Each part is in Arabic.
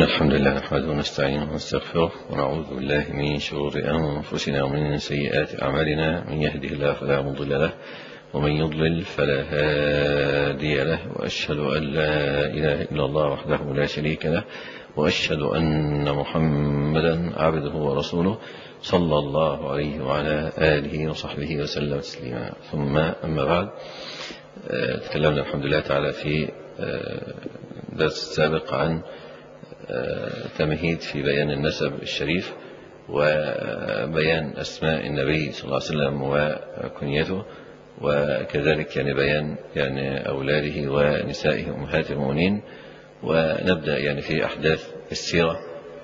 إن الحمد لله نحمده ونستعينه ونستغفره ونعوذ بالله من شرور أنفسنا ومن سيئات أعمالنا. من يهده الله فلا مضل له ومن يضلل فلا هادي له، وأشهد أن لا إله إلا الله وحده لا شريك له، وأشهد أن محمدا عبده ورسوله صلى الله عليه وعلى آله وصحبه وسلم تسليما. ثم أما بعد، تكلمنا الحمد لله تعالى في درس السابق عن تمهيد في بيان النسب الشريف وبيان أسماء النبي صلى الله عليه وسلم وكنيته، وكذلك بيان أولاده ونسائه أمهات المؤمنين. ونبدأ في أحداث السيرة،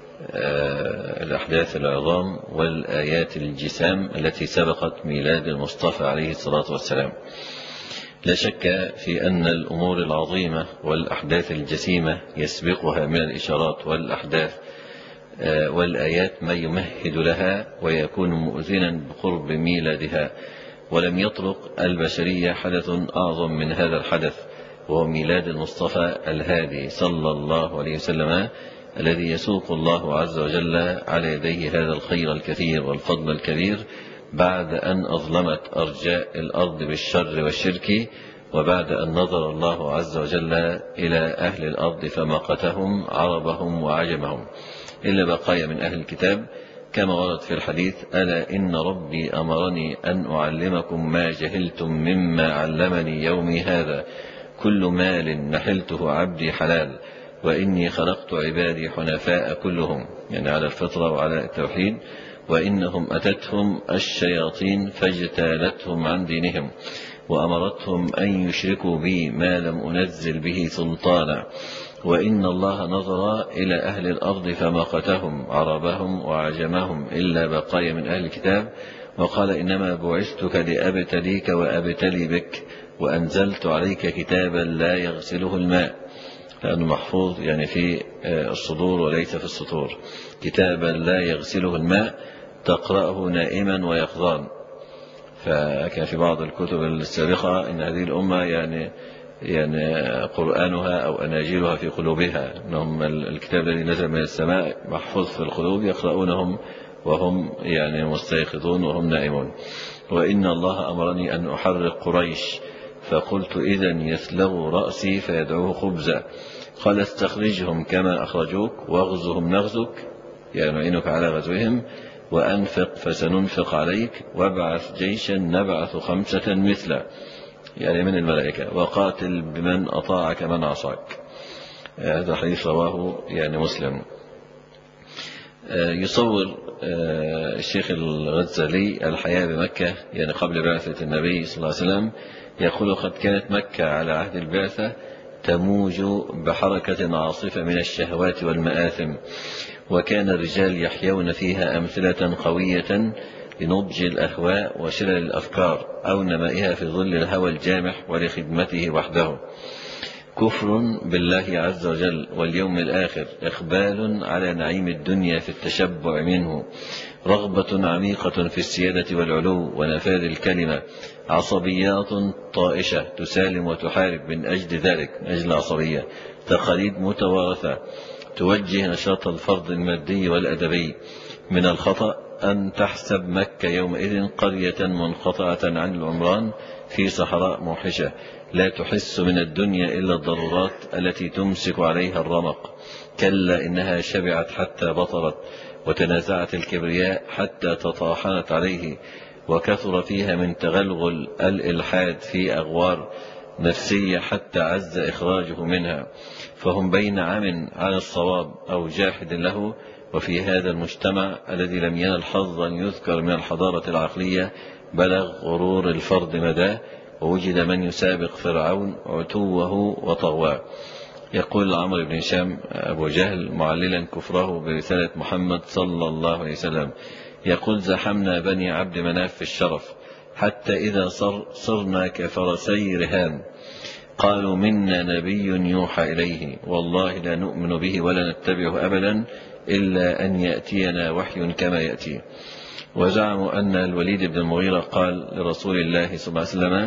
الأحداث العظام والآيات الجسام التي سبقت ميلاد المصطفى عليه الصلاة والسلام. لا شك في أن الأمور العظيمة والأحداث الجسيمة يسبقها من الإشارات والأحداث والآيات ما يمهد لها ويكون مؤذنا بقرب ميلادها. ولم يطرق البشرية حدث أعظم من هذا الحدث، وهو ميلاد المصطفى الهادي صلى الله عليه وسلم، الذي يسوق الله عز وجل على يديه هذا الخير الكثير والفضل الكبير بعد أن أظلمت أرجاء الأرض بالشر والشرك، وبعد أن نظر الله عز وجل إلى أهل الأرض فمقتهم عربهم وعجمهم إلا بقايا من أهل الكتاب، كما ورد في الحديث: ألا إن ربي أمرني أن أعلمكم ما جهلتم مما علمني يومي هذا، كل مال نحلته عبدي حلال، وإني خلقت عبادي حنفاء كلهم، على الفطرة وعلى التوحيد، وإنهم أتتهم الشياطين فاجتالتهم عن دينهم، وأمرتهم أن يشركوا بي ما لم أنزل به سلطانا، وإن الله نظر إلى أهل الأرض فمقتهم عربهم وعجمهم إلا بقايا من أهل الكتاب، وقال: إنما بعثتك لأبتليك وأبتلي بك، وأنزلت عليك كتابا لا يغسله الماء، لأنه محفوظ في الصدور وليس في السطور، كتابا لا يغسله الماء تقرأه نائما ويقظان. فكان في بعض الكتب السابقة إن هذه الأمة قرآنها أو أناجيلها في قلوبها، إنهم الكتاب الذي نزل من السماء محفوظ في القلوب يقرؤونهم وهم مستيقظون وهم نائمون. وإن الله أمرني أن أحرق قريش، فقلت: إذن يثلغ رأسي فيدعوه خبزا. قال: استخرجهم كما أخرجوك، واغزهم نغزك، نعينك على غزوهم، وأنفق فسننفق عليك، وابعث جيشا نبعث 5 مثله، من الملائكة، وقاتل بمن أطاعك من عصاك. هذا الحديث رواه مسلم. يصور الشيخ الغزالي الحياة بمكة قبل بعثة النبي صلى الله عليه وسلم، يقول: قد كانت مكة على عهد البعثة تموج بحركة عاصفة من الشهوات والمآثم، وكان الرجال يحيون فيها أمثلة قوية لنضج الأهواء وشلل الأفكار أو نمائها في ظل الهوى الجامح ولخدمته وحده. كفر بالله عز وجل واليوم الآخر، إقبال على نعيم الدنيا في التشبع منه، رغبة عميقة في السيادة والعلو ونفاذ الكلمة، عصبيات طائشة تسالم وتحارب من أجل ذلك، من أجل العصبية، تقاليد متوارثة توجه نشاط الفرد المادي والأدبي. من الخطأ أن تحسب مكة يومئذ قرية منقطعة عن العمران في صحراء موحشة، لا تحس من الدنيا إلا الضرورات التي تمسك عليها الرمق. كلا إنها شبعت حتى بطرت، وتنازعت الكبرياء حتى تطاحنت عليه، وكثر فيها من تغلغل الإلحاد في أغوار نفسية حتى عز إخراجه منها، فهم بين عام عن الصواب أو جاحد له. وفي هذا المجتمع الذي لم ينل حظا يذكر من الحضارة العقلية بلغ غرور الفرد مداه، ووجد من يسابق فرعون عتوه وطغواه. يقول عمرو بن هشام أبو جهل معللا كفره برسالة محمد صلى الله عليه وسلم، يقول: زحمنا بني عبد مناف في الشرف، حتى إذا صرنا كفرسي رهان، قالوا: منا نبي يوحى إليه، والله لا نؤمن به ولا نتبعه أبدا إلا أن يأتينا وحي كما يأتي. وزعموا أن الوليد بن المغيرة قال لرسول الله صلى الله عليه وسلم: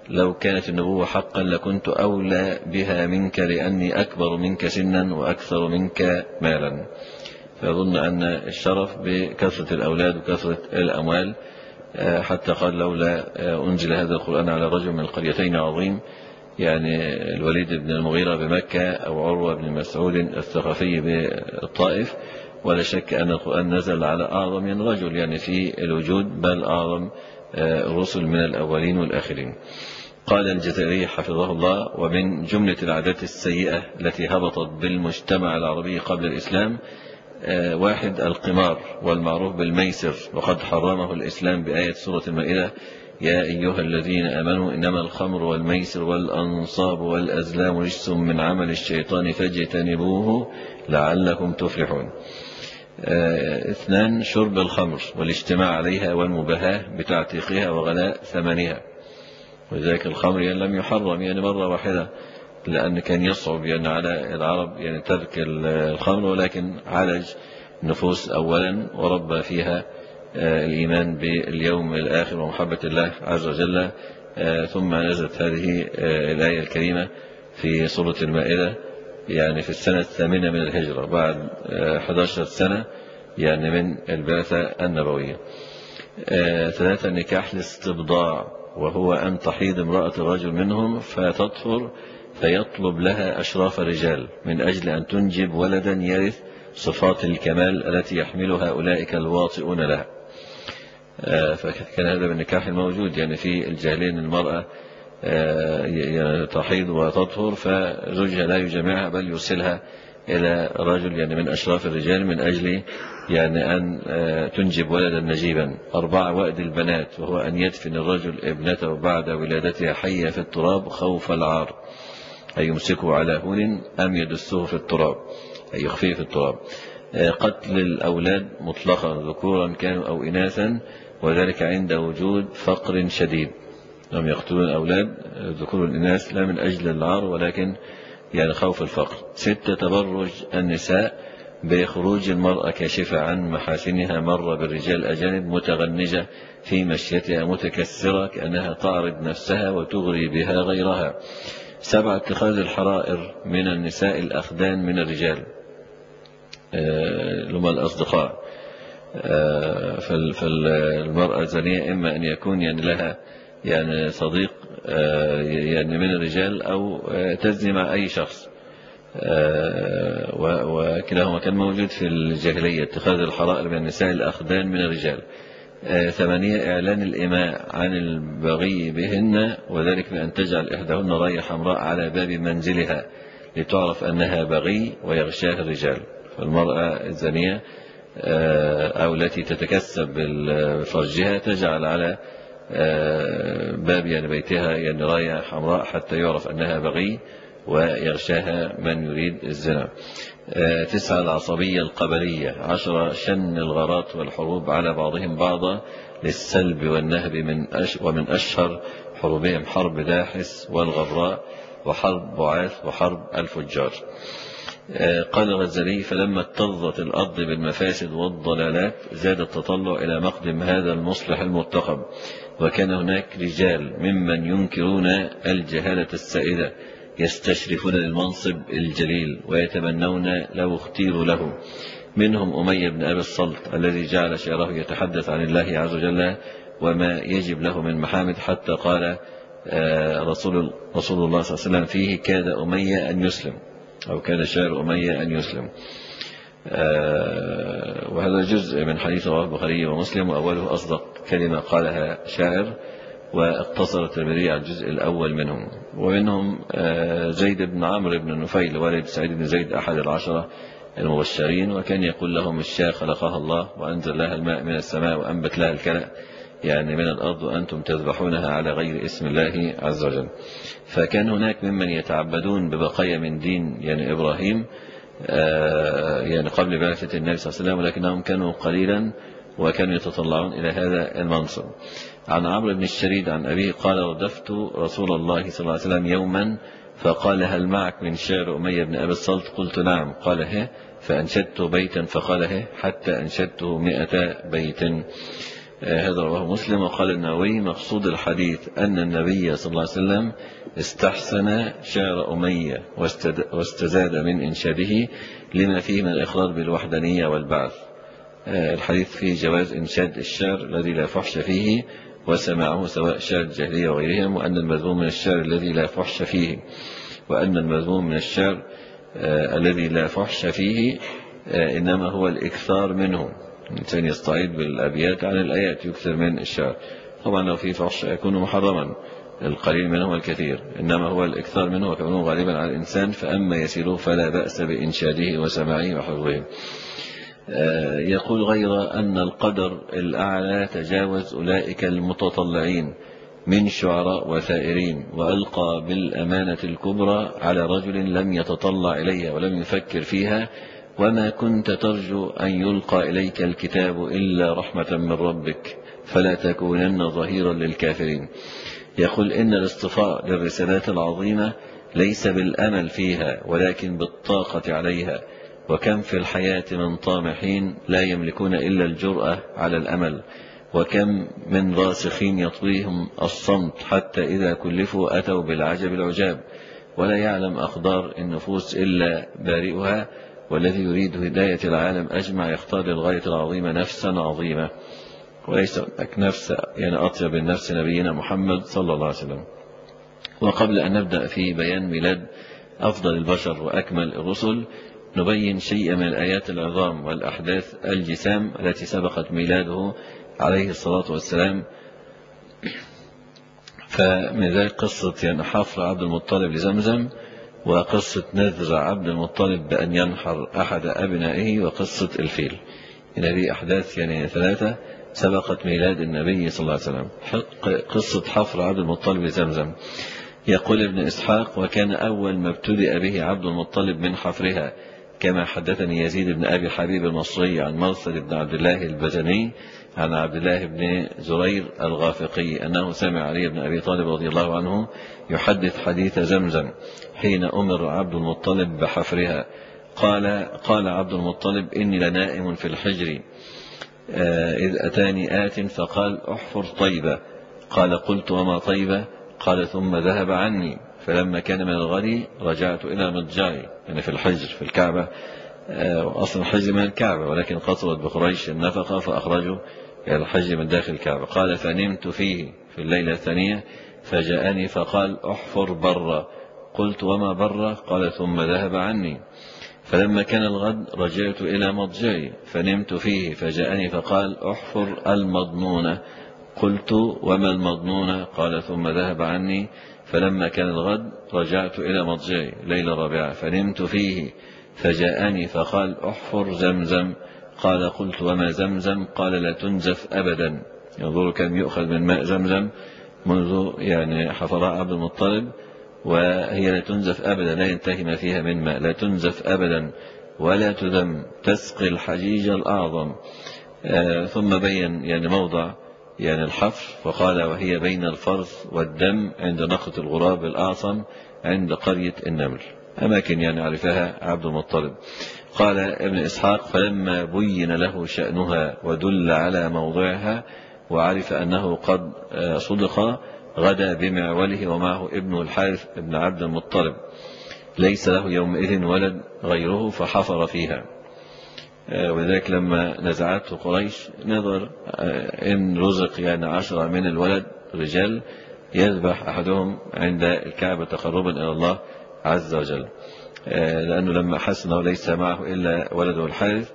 لو كانت النبوة حقا لكنت أولى بها منك لأني أكبر منك سنا وأكثر منك مالا. فأظن أن الشرف بكثرة الأولاد وكثرة الأموال، حتى قال لولا أنزل هذا القرآن على رجل من القريتين عظيم، يعني الوليد بن المغيرة بمكة أو عروة بن مسعود الثقفي بالطائف. ولا شك أن القرآن نزل على أعظم من رجل يعني في الوجود، بل أعظم الرسل من الأولين والآخرين. قال الجزائري حفظه الله: ومن جملة العادات السيئة التي هبطت بالمجتمع العربي قبل الإسلام: 1 القمار والمعروف بالميسر، وقد حرمه الإسلام بآية سورة المائدة: يا أيها الذين آمنوا إنما الخمر والميسر والأنصاب والأزلام رجس من عمل الشيطان فاجتنبوه لعلكم تفلحون. 2 شرب الخمر والاجتماع عليها والمباهاة بتعتيقها وغلاء ثمنها. وذلك الخمر يعني لم يحرم يعني مرة واحدة، لأن كان يصعب يعني على العرب يعني ترك الخمر، ولكن عالج النفوس أولا وربى فيها الإيمان باليوم الآخر ومحبة الله عز وجل. ثم نزلت هذه الآية الكريمة في سورة المائدة يعني في السنة 8 من الهجرة، بعد 11 سنة يعني من البعثة النبوية. 3 نكاح الاستبضاع، وهو أن تحيض امرأة الرجل منهم فتطهر فيطلب لها أشراف الرجال من أجل أن تنجب ولدا يرث صفات الكمال التي يحملها أولئك الواطئون لها. فكان هذا بالنكاح الموجود يعني في الجاهلية، المرأة تحيض وتطهر فزوجها لا يجامعها بل يرسلها إلى رجل يعني من أشراف الرجال من أجل يعني أن تنجب ولدا نجيبا. 4 وأد البنات، وهو أن يدفن الرجل ابنته بعد ولادتها حية في التراب خوف العار، أي يمسكه على هون أم يدسه في التراب، أي يخفيه في التراب. قتل الأولاد مطلقا ذكورا كانوا أو إناثا، وذلك عند وجود فقر شديد. هم يقتلون الأولاد ذكور والإناث لا من أجل العار ولكن يعني خوف الفقر. 6 تبرج النساء بخروج المرأة كاشفة عن محاسنها مر بالرجال أجانب متغنجة في مشيتها متكسرة كأنها تعرض نفسها وتغري بها غيرها. 7 اتخاذ الحرائر من النساء الأخدان من الرجال، لما الأصدقاء. فالمرأة الزانية إما أن يكون يعني لها يعني صديق يعني من الرجال أو تزني مع أي شخص، وكلاهما كان موجود في الجاهلية، اتخاذ الحرائر من النساء الأخدان من الرجال. 8 إعلان الإماء عن البغي بهن، وذلك بأن تجعل إحداهن راية حمراء على باب منزلها لتعرف أنها بغي ويغشاها الرجال. فالمرأة الزانية أو التي تتكسب بفرجها تجعل على باب يعني بيتها يعني راية حمراء حتى يعرف أنها بغي ويغشاها من يريد الزنا. 9 العصبية القبلية. 10 شن الغارات والحروب على بعضهم بعضا للسلب والنهب ومن أشهر حروبهم حرب داحس والغبراء وحرب بعاث وحرب الفجار. قال الغزالي: فلما اكتظت الأرض بالمفاسد والضلالات زاد التطلع إلى مقدم هذا المصلح المرتقب، وكان هناك رجال ممن ينكرون الجهالة السائدة يستشرفون للمنصب الجليل ويتمنون لو اختيروا له. منهم أمية بن أبي الصلت الذي جعل شعره يتحدث عن الله عز وجل وما يجب له من محامد، حتى قال رسول الله صلى الله عليه وسلم فيه: كاد أمية أن يسلم، أو كان شعر أمية أن يسلم. وهذا جزء من حديث رواه البخاري ومسلم، وأوله أصدق كلمة قالها شاعر، واقتصر الترمذي على الجزء الأول منهم. ومنهم زيد بن عمرو بن نفيل والد سعيد بن زيد أحد 10 المبشرين، وكان يقول لهم: الشاة خلقها الله وأنزل لها الماء من السماء وأنبت لها الكلأ يعني من الأرض وأنتم تذبحونها على غير اسم الله عز وجل. فكان هناك ممن يتعبدون ببقايا من دين يعني إبراهيم يعني قبل بعثة النبي صلى الله عليه وسلم، ولكنهم كانوا قليلا وكانوا يتطلعون إلى هذا المنصب. عن عمرو بن الشريد عن أبيه قال: ردفت رسول الله صلى الله عليه وسلم يوما فقال: هل معك من شعر أمية بن أبي الصلت؟ قلت: نعم. قال: هه. فأنشدت بيتا، فقال: هه، حتى أنشدته 100 بيت. هذا رواه مسلم. وقال النووي مقصود الحديث أن النبي صلى الله عليه وسلم استحسن شعر أمية واستزاد من إنشاده لما فيه من الإقرار بالوحدانية والبعث. الحديث فيه جواز إنشاد الشعر الذي لا فحش فيه وسماعه سواء شعر الجاهلية وغيرهم، وأن المذموم من الشعر الذي لا فحش فيه، وأن المذموم من الشعر الذي لا فحش فيه إنما هو الإكثار منه. الإنسان يستعيد بالأبيات عن الآيات، يكثر من الشعر. طبعا لو فيه فحش يكون محرما، القليل منه والكثير، إنما هو الإكثار منه وكونه غالبا على الإنسان، فأما يسيره فلا بأس بإنشاده وسماعه وحفظه. يقول غير أن القدر الأعلى تجاوز أولئك المتطلعين من شعراء وثائرين، وألقى بالأمانة الكبرى على رجل لم يتطلع إليها ولم يفكر فيها، وما كنت ترجو أن يلقى إليك الكتاب إلا رحمة من ربك فلا تكونن ظهيرا للكافرين. يقول إن الاصطفاء للرسالات العظيمة ليس بالأمل فيها ولكن بالطاقة عليها، وكم في الحياة من طامحين لا يملكون إلا الجرأة على الأمل، وكم من راسخين يطويهم الصمت حتى إذا كلفوا أتوا بالعجب العجاب، ولا يعلم أقدار النفوس إلا بارئها، والذي يريد هداية العالم أجمع يختار للغاية العظيمة نفسا عظيمة، وليس هناك نفس يعني أطيب النفس نبينا محمد صلى الله عليه وسلم. وقبل أن نبدأ في بيان ميلاد أفضل البشر وأكمل الرسل، نبين شيء من الآيات العظام والأحداث الجسام التي سبقت ميلاده عليه الصلاة والسلام. فمن ذلك قصة يعني حفر عبد المطلب لزمزم، وقصة نذر عبد المطلب بأن ينحر أحد أبنائه، وقصة الفيل. هذه أحداث يعني ثلاثة سبقت ميلاد النبي صلى الله عليه وسلم. قصة حفر عبد المطلب لزمزم، يقول ابن إسحاق: وكان أول ما ابتدأ به عبد المطلب من حفرها، كما حدثني يزيد بن أبي حبيب المصري عن مرثد بن عبد الله البجني عن عبد الله بن زرير الغافقي أنه سمع علي بن أبي طالب رضي الله عنه يحدث حديث زمزم حين أمر عبد المطلب بحفرها. قال عبد المطلب: إني لنائم في الحجر إذ أتاني آت فقال: أحفر طيبة. قال: قلت: وما طيبة؟ قال: ثم ذهب عني، فلما كان من الغد رجعت إلى مضجعي، يعني في الحجر في الكعبة. أصلا الحجر من الكعبة، ولكن قصرت بقريش النفقة فأخرجوا إلى الحجر من داخل الكعبة. قال: فنمت فيه في الليلة الثانية فجاءني فقال: أحفر برا. قلت: وما برا؟ قال: ثم ذهب عني، فلما كان الغد رجعت إلى مضجعي فنمت فيه فجاءني فقال: أحفر المضنونة. قلت: وما المضنونة؟ قال: ثم ذهب عني، فلما كان الغد رجعت إلى مضجعي ليلة رابعة فنمت فيه فجاءني فقال: أحفر زمزم. قال: قلت: وما زمزم؟ قال: لا تنزف أبدا. ينظر كم يؤخذ من ماء زمزم منذ يعني حفر عبد المطلب، وهي لا تنزف أبدا، لا ينتهي ما فيها من ماء، لا تنزف أبدا ولا تذم، تسقي الحجيج الأعظم. ثم بين يعني موضع يعني الحفر، فقال: وهي بين الفرث والدم عند نقطة الغراب الأعصم عند قرية النمل، أماكن يعني عرفها عبد المطلب. قال ابن إسحاق: فلما بين له شأنها ودل على موضعها وعرف أنه قد صدق، غدا بمعوله ومعه ابنه الحارث ابن عبد المطلب، ليس له يومئذ ولد غيره، فحفر فيها. ولذلك لما نزعته قريش نظر إن رزق يعني 10 من الولد رجال يذبح أحدهم عند الكعبة تقربا إلى الله عز وجل، لأنه لما حس أنه ليس معه إلا ولده الحارث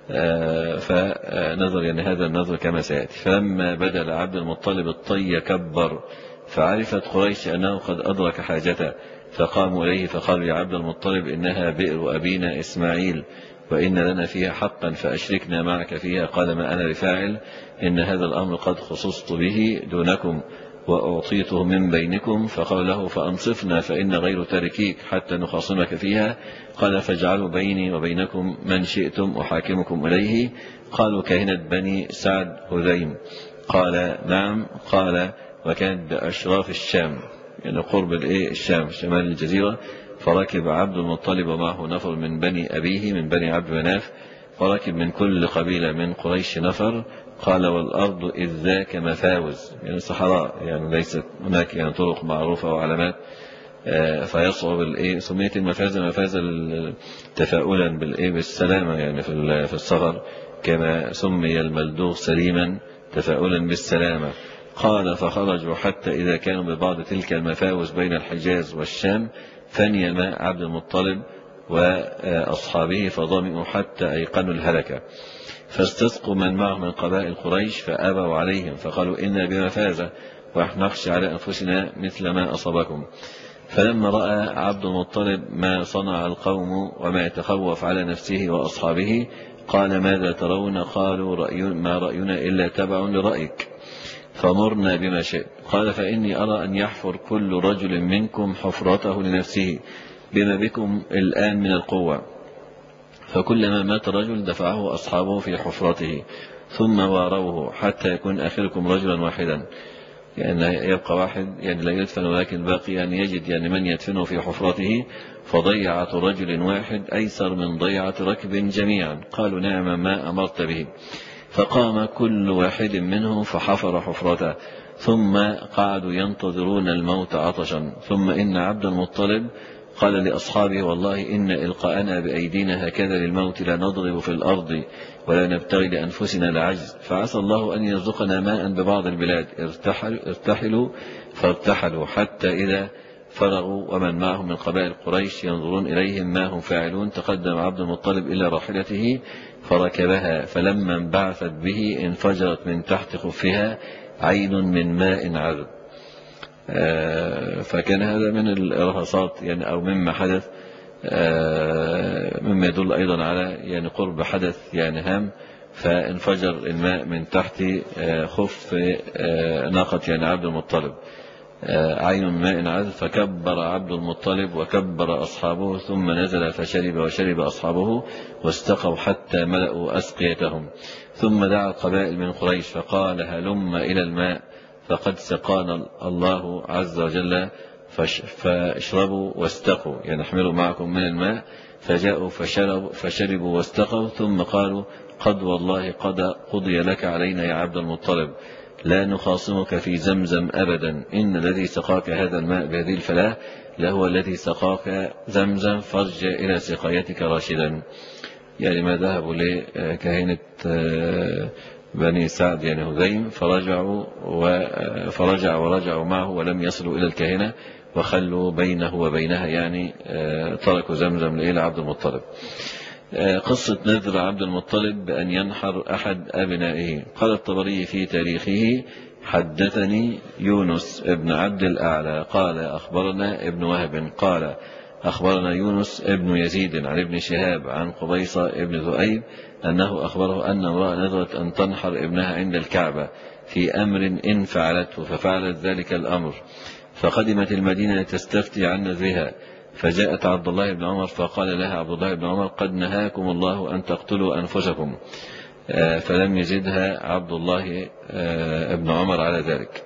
فنظر يعني هذا النظر كما سيأتي. فلما بدا لعبد المطلب الطي كبر، فعرفت قريش أنه قد أدرك حاجته، فقاموا إليه فقالوا: يا عبد المطلب، إنها بئر أبينا إسماعيل وإن لنا فيها حقا فأشركنا معك فيها. قال: ما أنا بفاعل، إن هذا الأمر قد خصصت به دونكم وأعطيته من بينكم. فقال له: فأنصفنا فإن غير تاركيك حتى نخاصمك فيها. قال: فاجعلوا بيني وبينكم من شئتم أحاكمكم إليه. قالوا: كهنة بني سعد هذيم. قال: نعم. قال: وكانت بأشراف الشام، يعني قرب الشام شمال الجزيرة. فركب عبد المطلب ومعه نفر من بني أبيه من بني عبد مناف، فركب من كل قبيلة من قريش نفر، قال والأرض إذ ذاك مفاوز، يعني صحراء، يعني ليست هناك يعني طرق معروفة وعلامات، فيصعب سميت المفازة تفاؤلا بالسلامة، يعني في السفر، كما سمي الملدوغ سليما تفاؤلا بالسلامة. قال فخرجوا حتى إذا كانوا ببعض تلك المفاوز بين الحجاز والشام فني ماء عبد المطلب وأصحابه فظمئوا حتى أيقنوا الهلكة، فاستسقوا من معه من قبائل قريش فأبوا عليهم فقالوا إنا بمفازة ونخشى على أنفسنا مثل ما أصابكم. فلما رأى عبد المطلب ما صنع القوم وما يتخوف على نفسه وأصحابه قال ماذا ترون؟ قالوا ما رأينا إلا تبع لرأيك فمرنا بما شئت. قال فإني أرى أن يحفر كل رجل منكم حفرته لنفسه بما بكم الآن من القوة، فكلما مات رجل دفعه أصحابه في حفرته ثم واروه حتى يكون آخركم رجلا واحدا، يعني يبقى واحد يعني لا يدفن ولكن الباقي يعني يجد يعني من يدفنه في حفرته، فضيعة رجل واحد أيسر من ضيعة ركب جميعا. قالوا نعم ما أمرت به. فقام كل واحد منهم فحفر حفرته ثم قعدوا ينتظرون الموت عطشا. ثم إن عبد المطلب قال لأصحابه والله إن إلقاءنا بأيدينا هكذا للموت لا نضرب في الأرض ولا نبتغي لأنفسنا العجز، فعسى الله أن يرزقنا ماء ببعض البلاد. ارتحلوا فارتحلوا حتى إذا فرغوا ومن معهم من قبائل قريش ينظرون إليهم ما هم فاعلون تقدم عبد المطلب إلى راحلته فركبها، فلما انبعثت به انفجرت من تحت خفها عين من ماء عذب. فكان هذا من الإرهاصات يعني أو مما حدث، مما يدل أيضا على يعني قرب حدث يعني هام، فانفجر الماء من تحت خف ناقة يعني عبد المطلب عين ماء عذب، فكبر عبد المطلب وكبر أصحابه ثم نزل فشرب وشرب أصحابه واستقوا حتى ملأوا أسقيتهم، ثم دعا القبائل من قريش فقال هلم إلى الماء فقد سقانا الله عز وجل فاشربوا واستقوا، يعني احملوا معكم من الماء. فجاءوا فشربوا واستقوا ثم قالوا قد والله قد قضي لك علينا يا عبد المطلب لا نخاصمك في زمزم أبدا، إن الذي سقاك هذا الماء بهذه الفلاة لهو الذي سقاك زمزم فارجع إلى سقايتك راشدا. يعني ما ذهبوا لكهنة بني سعد يعني هذيم فرجعوا معه ولم يصلوا إلى الكهنة وخلوا بينه وبينها، يعني تركوا زمزم إلى عبد المطلب. قصة نذر عبد المطلب بأن ينحر أحد أبنائه. قال الطبري في تاريخه حدثني يونس ابن عبد الأعلى قال أخبرنا ابن وهب قال أخبرنا يونس ابن يزيد عن ابن شهاب عن قبيصة ابن ذؤيب أنه أخبره أن امرأة نذرت أن تنحر ابنها عند الكعبة في أمر إن فعلته ففعلت ذلك الأمر، فقدمت المدينة تستفتي عن نذرها، فجاءت عبد الله بن عمر فقال لها عبد الله بن عمر قد نهاكم الله أن تقتلوا أنفسكم، فلم يزدها عبد الله بن عمر على ذلك.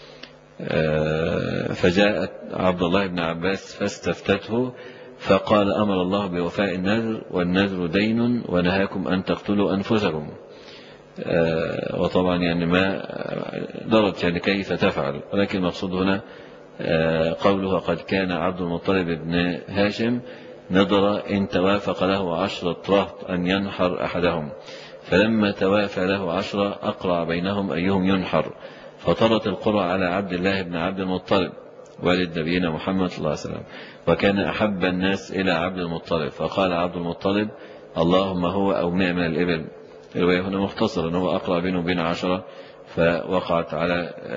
فجاءت عبد الله بن عباس فاستفتته فقال أمر الله بوفاء النذر والنذر دين ونهاكم أن تقتلوا أنفسكم. وطبعا يعني ما درت يعني كيف تفعل، ولكن المقصود هنا قوله قد كان عبد المطلب بن هاشم نذر إن توافق له 10 رهط أن ينحر أحدهم، فلما توافى له 10 أقرع بينهم أيهم ينحر، فطرت القرى على عبد الله بن عبد المطلب والد نبينا محمد صلى الله عليه وسلم، وكان أحب الناس إلى عبد المطلب، فقال عبد المطلب اللهم هو أو 100 من الإبل. الرواية هنا مختصرة أنه أقرأ بينه وبين 10، فوقعت على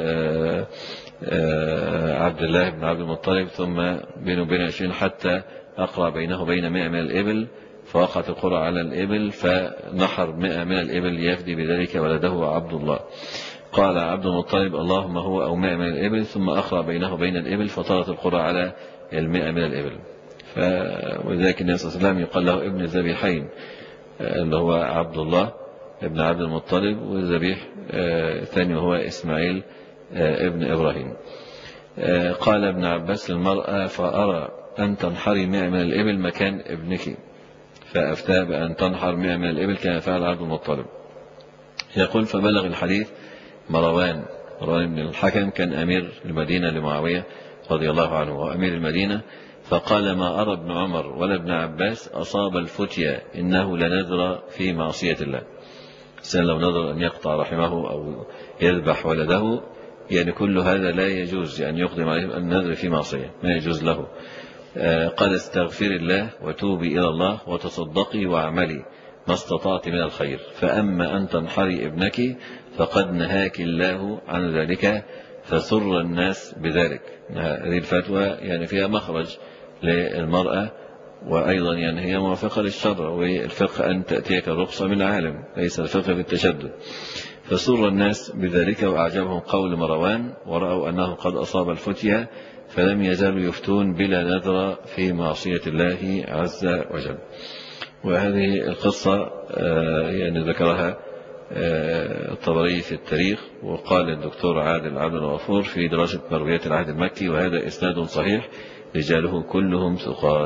عبد الله بن عبد المطلب، ثم بينه وبين 20 حتى أقرأ بينه وبين 100 من الإبل، فوقعت القرى على الإبل فنحر 100 من الإبل يفدي بذلك ولده عبد الله. قال عبد المطلب اللهم هو أو 100 من الإبل، ثم أقرأ بينه وبين الإبل فطارت القرى على 100 من الإبل. ولذلك النبي صلى الله عليه وسلم يقال له ابن الذبيحين اللي هو عبد الله ابن عبد المطلب، والذبيح الثاني وهو إسماعيل ابن إبراهيم. قال ابن عباس للمرأة فأرى أن تنحري 100 من الإبل مكان ابنك، فأفتى بأن تنحر 100 من الإبل كما فعل عبد المطلب. يقول فبلغ الحديث مروان بن الحكم كان أمير المدينة لمعاوية رضي الله عنه وأمير المدينة، فقال ما أرى ابن عمر ولا ابن عباس أصاب الفتيا إنه لنذر في معصية الله. الإنسان لو نذر أن يقطع رحمه أو يذبح ولده يعني كل هذا لا يجوز أن يقدم عليه النذر في معصية، ما يجوز له. قال استغفر الله وتوبي إلى الله وتصدقي واعملي ما استطعت من الخير، فأما أن تنحري ابنك فقد نهاك الله عن ذلك فسر الناس بذلك. هذه الفتوى يعني فيها مخرج للمرأة، وأيضا يعني هي موافقة للشرع، والفقه أن تأتيك الرخصة من عالم، ليس الفقه بالتشدد. فسر الناس بذلك وأعجبهم قول مروان ورأوا أنه قد أصاب الفتية فلم يزالوا يفتون بلا نذر في معصية الله عز وجل. وهذه القصة يعني ذكرها الطبري في التاريخ، وقال الدكتور عادل عبد الغفور في دراسة مرويات العهد المكي وهذا إسناد صحيح رجاله كلهم ثقات.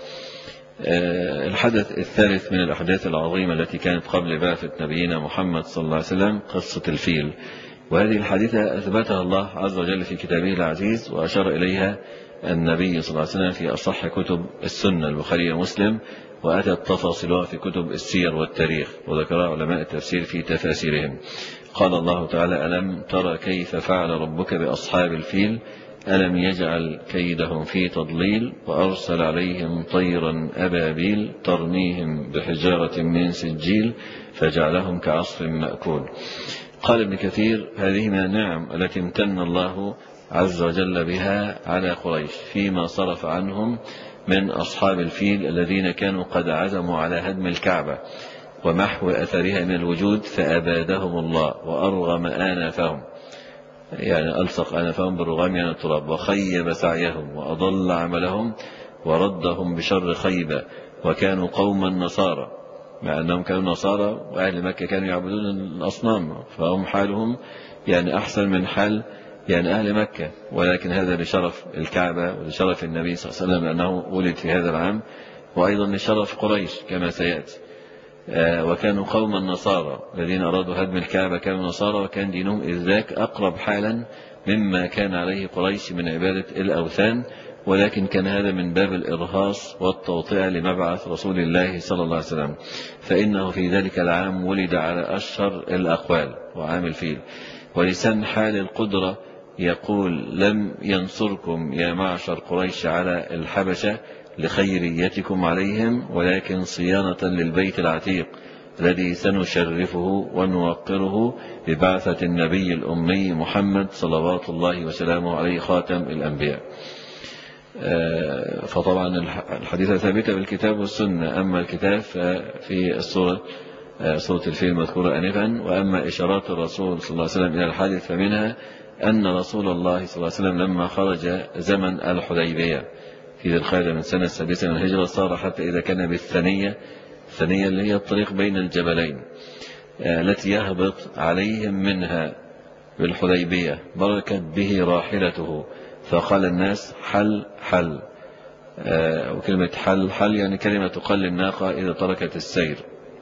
الحدث الثالث من الأحداث العظيمة التي كانت قبل بعثة نبينا محمد صلى الله عليه وسلم قصة الفيل، وهذه الحادثة أثبتها الله عز وجل في كتابه العزيز وأشار إليها النبي صلى الله عليه وسلم في أصح كتب السنة البخاري ومسلم، وأتت تفاصيلها في كتب السير والتاريخ وذكرها علماء التفسير في تفاسيرهم. قال الله تعالى ألم ترى كيف فعل ربك بأصحاب الفيل ألم يجعل كيدهم في تضليل وأرسل عليهم طيرا أبابيل ترميهم بحجارة من سجيل فجعلهم كعصف مأكول. قال ابن كثير هذه من النعم التي امتن الله عز وجل بها على قريش فيما صرف عنهم من أصحاب الفيل الذين كانوا قد عزموا على هدم الكعبة ومحو أثرها من الوجود فأبادهم الله وأرغم آنافهم، يعني ألصق آنافهم بالرغام يعني التراب، وخيب سعيهم وأضل عملهم وردهم بشر خيبة، وكانوا قوما نصارى مع أنهم كانوا نصارى وأهل مكة كانوا يعبدون الأصنام، فهم حالهم يعني أحسن من حال يعني أهل مكة، ولكن هذا لشرف الكعبة ولشرف النبي صلى الله عليه وسلم أنه ولد في هذا العام، وأيضا لشرف قريش كما سيأتي. وكانوا قوما نصارى الذين أرادوا هدم الكعبة كانوا نصارى، وكان دينهم إذ ذاك أقرب حالا مما كان عليه قريش من عبادة الأوثان، ولكن كان هذا من باب الإرهاص والتوطئة لمبعث رسول الله صلى الله عليه وسلم، فإنه في ذلك العام ولد على أشهر الأقوال وعام الفيل. ولسان حال القدرة يقول لم ينصركم يا معشر قريش على الحبشة لخيريتكم عليهم ولكن صيانة للبيت العتيق الذي سنشرفه ونوقره ببعثة النبي الأمي محمد صلوات الله وسلامه عليه خاتم الأنبياء. فطبعا الحديثة ثابتة بالكتاب والسنة، أما الكتاب في السورة سورة الفيل المذكورة آنفا، وأما إشارات الرسول صلى الله عليه وسلم إلى الحادث فمنها أن رسول الله صلى الله عليه وسلم لما خرج زمن الحديبية في ذي القعدة من سنة 6 من الهجرة صار حتى إذا كان بالثنية اللي هي الطريق بين الجبلين التي يهبط عليهم منها بالحديبية بركت به راحلته، فقال الناس حل حل، وكلمة حل حل يعني كلمة تقل الناقة إذا تركت السير،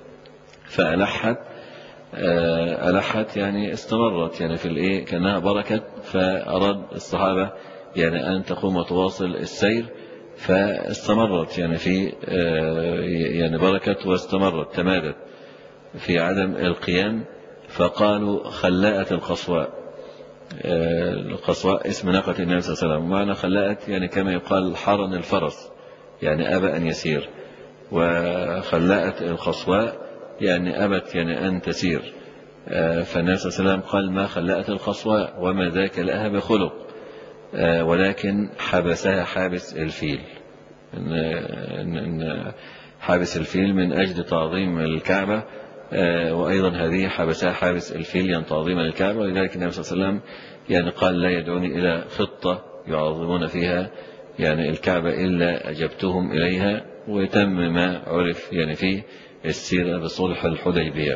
فألحت يعني استمرت يعني في الإيه كأنها بركت، فأراد الصحابة يعني أن تقوم وتواصل السير فاستمرت يعني في يعني بركت واستمرت تمادت في عدم القيام، فقالوا خلاءة القصواء. القصواء اسم ناقة النبي صلى الله عليه وسلم، ومعنى خلاءة يعني كما يقال حرن الفرس يعني أبى أن يسير، وخلاءة القصواء يعني أبت يعني أن تسير، فالنبي صلى الله عليه وسلم قال ما خلاءة القصواء وما ذاك لها بخلق، ولكن حبسها حابس الفيل، إن حابس الفيل من أجل تعظيم الكعبة، وأيضا هذه حبسها حابس الفيل يعني تعظيما للكعبة، ولذلك النبي صلى الله عليه وسلم يعني قال لا يدعوني إلى خطة يعظمون فيها يعني الكعبة إلا أجبتهم إليها، وتم ما عرف يعني في السيرة بصلح الحديبية.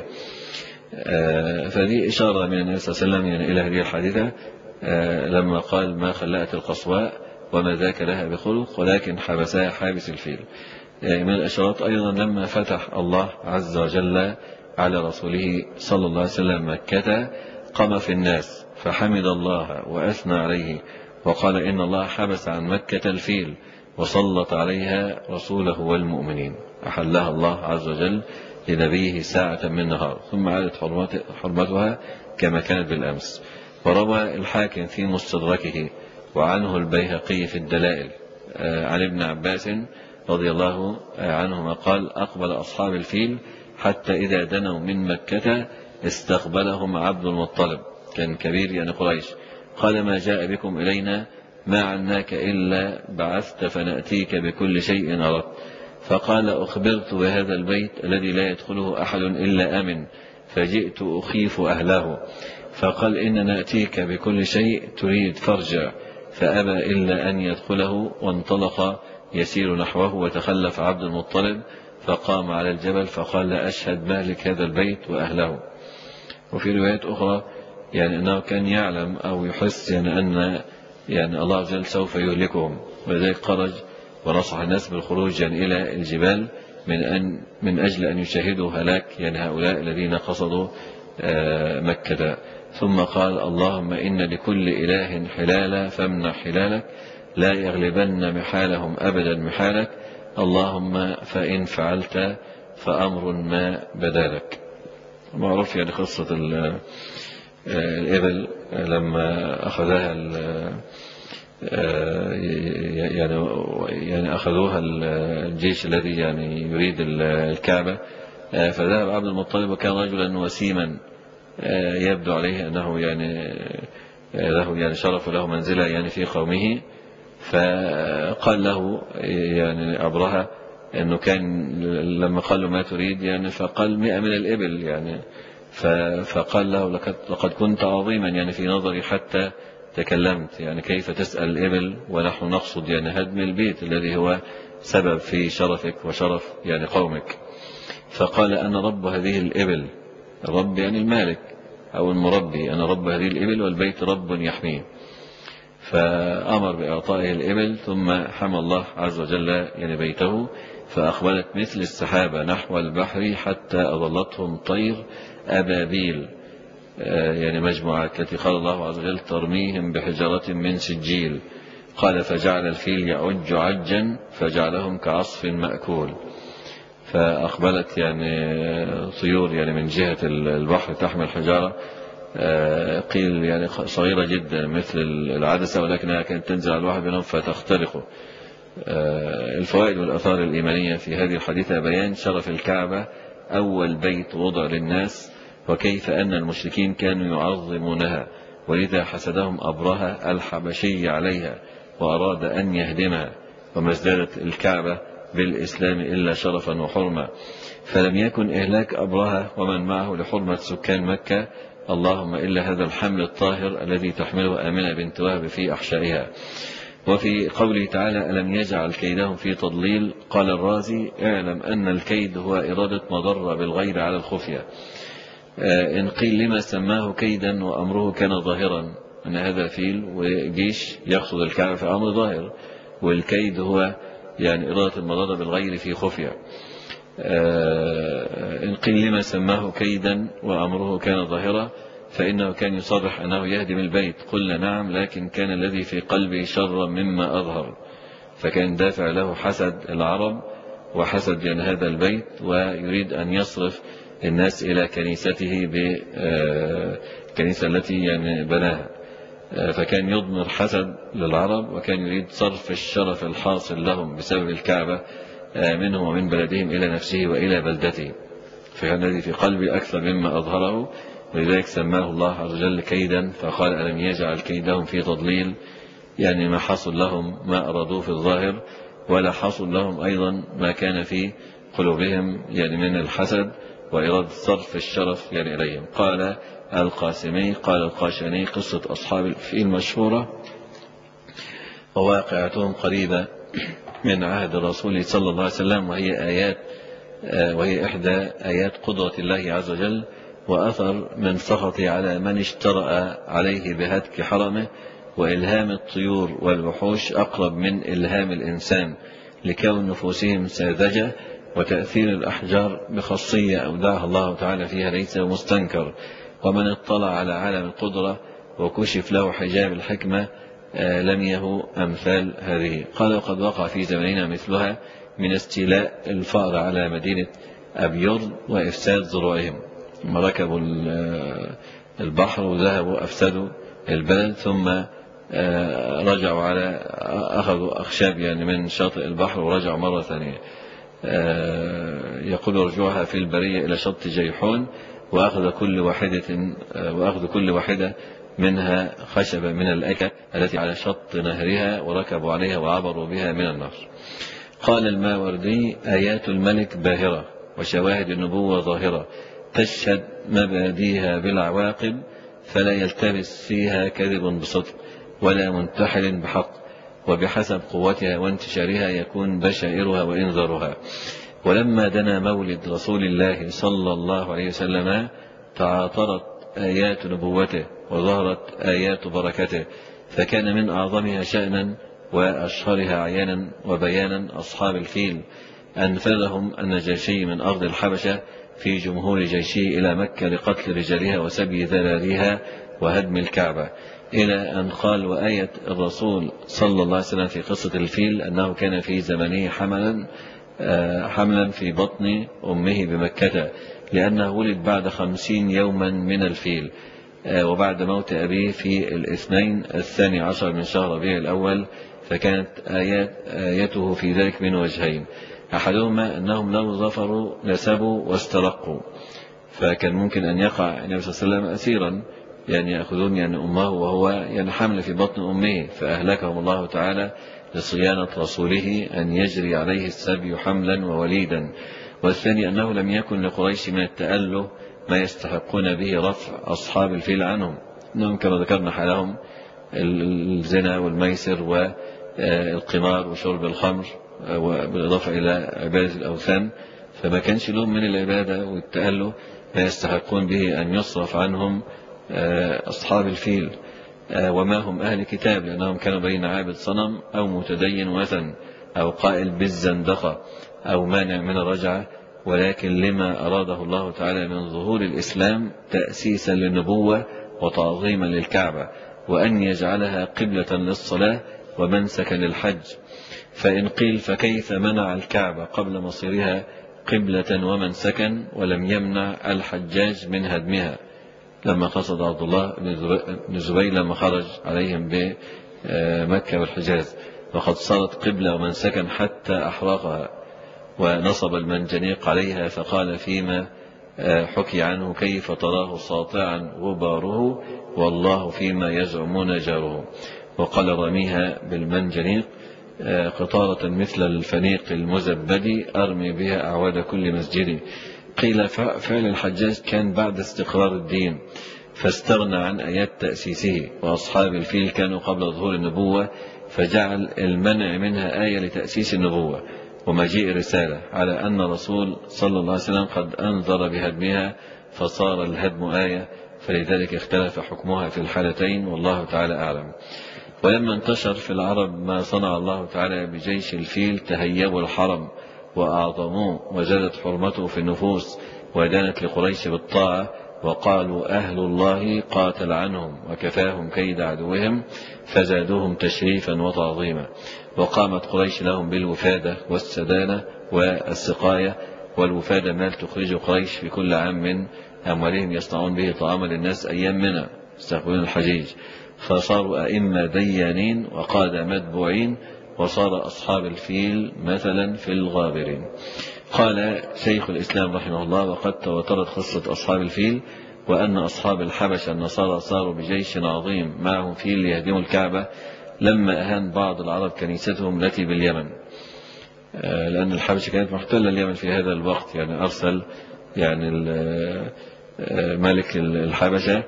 فهذه إشارة من النبي صلى الله عليه وسلم يعني إلى هذه الحادثة لما قال ما خلأت القصواء وما ذاك لها بخلق ولكن حبسها حابس الفيل. من الإشارات أيضا لما فتح الله عز وجل على رسوله صلى الله عليه وسلم مكة قام في الناس فحمد الله وأثنى عليه وقال إن الله حبس عن مكة الفيل وسلط عليها رسوله والمؤمنين، أحلها الله عز وجل لنبيه ساعة من نهار ثم عادت حرمتها كما كانت بالأمس. وروى الحاكم في مستدركه وعنه البيهقي في الدلائل عن ابن عباس رضي الله عنهما قال أقبل أصحاب الفيل حتى إذا دنوا من مكة استقبلهم عبد المطلب، كان كبير يعني قريش، قال ما جاء بكم إلينا ما عناك إلا بعثت فنأتيك بكل شيء أردت. فقال أخبرت بهذا البيت الذي لا يدخله أحد إلا أمن فجئت أخيف أهله، فقال إن نأتيك بكل شيء تريد فارجع، فأبى إلا أن يدخله وانطلق يسير نحوه وتخلف عبد المطلب فقام على الجبل فقال لا أشهد مالك هذا البيت وأهله. وفي روايات أخرى يعني أنه كان يعلم أو يحس يعني أن يعني الله عز وجل سوف يهلكهم، ولذلك خرج ونصح الناس بالخروج يعني إلى الجبال من أجل أن يشاهدوا هلاك يعني هؤلاء الذين قصدوا مكة. ثم قال اللهم إن لكل إله حلالا فامنع حلالك لا يغلبن محالهم أبدا محالك، اللهم فإن فعلت فأمر ما بدالك. معروف يعني قصة الإبل لما أخذها يعني أخذوها الجيش الذي يعني يريد الكعبة، فذهب عبد المطلب وكان رجلا وسيما يبدو عليه أنه يعني له يعني شرف له منزلة يعني في قومه، فقال له يعني أبرهة أنه كان لما قال له ما تريد يعني فقال 100 من الإبل يعني، فقال له لقد كنت عظيما يعني في نظري حتى تكلمت، يعني كيف تسأل الإبل ونحن نقصد يعني هدم البيت الذي هو سبب في شرفك وشرف يعني قومك. فقال أنا رب هذه الإبل، الرب يعني المالك أو المربي، أنا رب هذه الإبل والبيت رب يحميه. فأمر بإعطائه الإبل ثم حمى الله عز وجل يعني بيته، فأقبلت مثل السحابة نحو البحر حتى أظلتهم طير أبابيل يعني مجموعات التي قال الله عز وجل ترميهم بحجرة من سجيل، قال فجعل الفيل يعج عجا فجعلهم كعصف مأكول. فأقبلت يعني طيور يعني من جهة البحر تحمل حجارة قيل يعني صغيرة جدا مثل العدسة، ولكنها كانت تنزل على الواحد منهم فتخترقه. الفوائد والآثار الإيمانية في هذه الحديثة بيان شرف الكعبة أول بيت وضع للناس، وكيف أن المشركين كانوا يعظمونها، ولذا حسدهم أبرهة الحبشي عليها وأراد أن يهدمها، وما ازدادت الكعبة بالإسلام إلا شرفا وحرمة. فلم يكن إهلاك أبرهة ومن معه لحرمة سكان مكة اللهم إلا هذا الحمل الطاهر الذي تحمله آمنة بنت وهب في أحشائها. وفي قوله تعالى ألم يجعل كيدهم في تضليل، قال الرازي اعلم أن الكيد هو إرادة مضرة بالغير على الخفية. إن قيل لما سماه كيدا وأمره كان ظاهرا، أن هذا فيل وجيش يقصد الكعبة في أمر ظاهر، والكيد هو يعني إرادة المضرة بالغير في خفية. إن قيل لما سماه كيدا وأمره كان ظاهرا، فإنه كان يصرح أنه يهدم البيت، قلنا نعم، لكن كان الذي في قلبه شرا مما أظهر، فكان دافع له حسد العرب وحسد يعني هذا البيت، ويريد أن يصرف الناس إلى كنيسته بالكنيسة التي يعني بناها، فكان يضمر حسد للعرب، وكان يريد صرف الشرف الحاصل لهم بسبب الكعبة منهم ومن بلدهم إلى نفسه وإلى بلدته، فكان الذي في قلبه أكثر مما أظهره، ولذلك سماه الله عز وجل كيدا، فقال ألم يجعل كيدهم في تضليل، يعني ما حصل لهم ما أرادوه في الظاهر، ولا حصل لهم أيضا ما كان في قلوبهم يعني من الحسد وإرادة صرف الشرف يعني إليهم. قال القاسمي قال القاشاني قصة أصحاب الفيل مشهورة وواقعتهم قريبة من عهد الرسول صلى الله عليه وسلم، وهي إحدى آيات قدرة الله عز وجل وأثر من سخطه على من اشترأ عليه بهتك حرمه. وإلهام الطيور والوحوش أقرب من إلهام الإنسان لكون نفوسهم ساذجة، وتأثير الأحجار بخاصية أودعها الله تعالى فيها ليس مستنكر. ومن اطلع على عالم القدرة وكشف له حجاب الحكمة لم يهو أمثال هذه. قال وقد وقع في زماننا مثلها من استيلاء الفأر على مدينة أبيض وإفساد زروعهم. ثم ركبوا البحر وذهبوا أفسدوا البلد، ثم رجعوا على أخذوا أخشاب يعني من شاطئ البحر ورجعوا مرة ثانية. يقول رجوعها في البرية إلى شط جيحون وأخذ كل واحدة منها خشبة من الأكة التي على شط نهرها وركبوا عليها وعبروا بها من النهر. قال الماوردي آيات الملك باهرة وشواهد النبوة ظاهرة تشهد مباديها بالعواقب، فلا يلتبس فيها كذب بصدق ولا منتحل بحق، وبحسب قوتها وانتشارها يكون بشائرها وإنذارها. ولما دنا مولد رسول الله صلى الله عليه وسلم تعاطرت آيات نبوته وظهرت آيات بركته، فكان من أعظمها شأنا وأشهرها عيانا وبيانا أصحاب الفيل. أنفذهم النجاشي من أرض الحبشة في جمهور جيشه إلى مكة لقتل رجالها وسبي ذلالها وهدم الكعبة، إلى أن قال وآية الرسول صلى الله عليه وسلم في قصة الفيل أنه كان في زمنه حملا في بطن أمه بمكة، لأنه ولد بعد 50 يوما من الفيل، وبعد موت أبيه في 12 من شهر ربيع الأول، فكانت آيته في ذلك من وجهين. أحدهما أنهم لو ظفروا لسبوا واسترقوا، فكان ممكن أن يقع النبي صلى الله عليه وسلم أسيرا يعني يأخذون يعني أمه وهو يعني حمل في بطن أمه، فأهلكهم الله تعالى لصيانة رسوله أن يجري عليه السبي حملا ووليدا. والثاني أنه لم يكن لقريش من التأله ما يستحقون به رفع أصحاب الفيل عنهم، أنهم كما ذكرنا حالهم الزنا والميسر والقمار وشرب الخمر وبالإضافة إلى عبادة الأوثان، فما كانش لهم من العبادة والتأله ما يستحقون به أن يصرف عنهم أصحاب الفيل. وما هم أهل كتاب، لأنهم كانوا بين عابد صنم أو متدين وثن أو قائل بالزندقة أو مانع من الرجعة، ولكن لما أراده الله تعالى من ظهور الإسلام تأسيسا للنبوة وتعظيما للكعبة، وأن يجعلها قبلة للصلاة ومنسكا للحج. فإن قيل فكيف منع الكعبة قبل مصيرها قبلة ومنسكا ولم يمنع الحجاج من هدمها، لما قصد عبد الله بن الزبير لما خرج عليهم بمكة والحجاز، وقد صارت قبلة ومنسكا حتى أحرقها ونصب المنجنيق عليها، فقال فيما حكي عنه كيف تراه ساطعا غباره والله فيما يزعمون جاره. وقال رميها بالمنجنيق قطارة مثل الفنيق المزبد أرمي بها أعواد كل مسجد. قيل فعل الحجاج كان بعد استقرار الدين فاستغنى عن آيات تأسيسه، وأصحاب الفيل كانوا قبل ظهور النبوة، فجعل المنع منها آية لتأسيس النبوة ومجيء رسالة، على أن الرسول صلى الله عليه وسلم قد أنذر بهدمها فصار الهدم آية، فلذلك اختلف حكمها في الحالتين والله تعالى أعلم. ولما انتشر في العرب ما صنع الله تعالى بجيش الفيل تهيبوا الحرم وأعظموه وزادت حرمته في النفوس، ودانت لقريش بالطاعة، وقالوا أهل الله قاتل عنهم وكفاهم كيد عدوهم، فزادوهم تشريفا وتعظيما. وقامت قريش لهم بالوفادة والسدانة والسقاية. والوفادة مال تخرج قريش في كل عام من أموالهم يصنعون به طعاما للناس أيام منى يستقبلون الحجيج، فصاروا أئمة ديانين وقادة متبوعين، وصار أصحاب الفيل مثلا في الغابرين. قال شيخ الإسلام رحمه الله وقد تواترت قصة أصحاب الفيل، وأن أصحاب الحبشة النصارى صاروا بجيش عظيم معهم فيل ليهدموا الكعبة، لما أهان بعض العرب كنيستهم التي باليمن، لأن الحبشة كانت محتلة اليمن في هذا الوقت، يعني أرسل يعني ملك الحبشة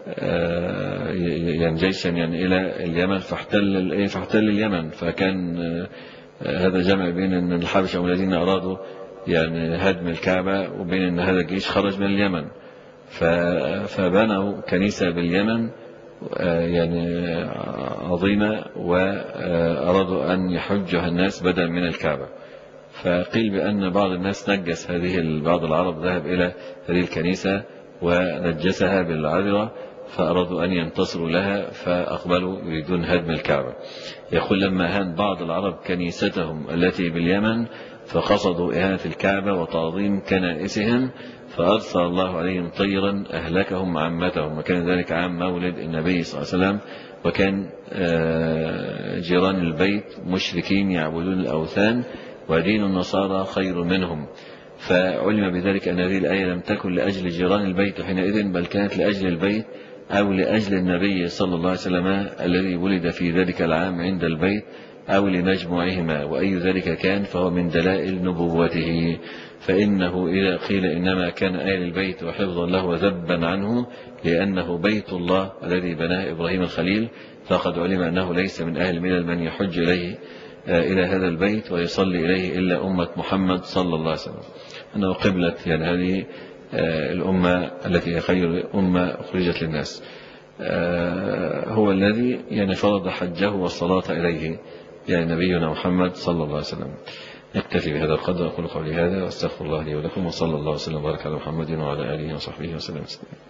يعني جيشا يعني إلى اليمن فاحتل اليمن، فكان هذا جمع بين أن الحبشة والذين أرادوا يعني هدم الكعبة وبين أن هذا الجيش خرج من اليمن، فبنوا كنيسة باليمن يعني عظيمة، وأرادوا أن يحجها الناس بدلا من الكعبة، فقيل بأن بعض الناس نجس بعض العرب ذهب إلى هذه الكنيسة ونجسها بالعذرة، فأرادوا أن ينتصروا لها فأقبلوا يريدون هدم الكعبة. يقول لما هان بعض العرب كنيستهم التي باليمن فقصدوا إهانة الكعبة وتعظيم كنائسهم، فأرسل الله عليهم طيرا أهلكهم عامتهم، وكان ذلك عام مولد النبي صلى الله عليه وسلم. وكان جيران البيت مشركين يعبدون الأوثان، ودين النصارى خير منهم. فعلم بذلك أن هذه الآية لم تكن لأجل جيران البيت حينئذ، بل كانت لأجل البيت أو لأجل النبي صلى الله عليه وسلم الذي ولد في ذلك العام عند البيت، أو لمجموعهما، وأي ذلك كان فهو من دلائل نبوته. فإنه إذا قيل إنما كان آل البيت وحفظا له وذبا عنه لأنه بيت الله الذي بناه إبراهيم الخليل، فقد علم أنه ليس من أهل الملل من يحج إلى هذا البيت ويصلي إليه إلا أمة محمد صلى الله عليه وسلم، أنه قبلة هذه الأمة التي هي خير أمة أخرجت للناس. هو الذي فرض حجه والصلاة إليه نبينا محمد صلى الله عليه وسلم. نكتفي بهذا القدر، أقول قولي هذا واستغفر الله لي ولكم، وصلى الله وسلم وبارك على محمد وعلى آله وصحبه وسلم.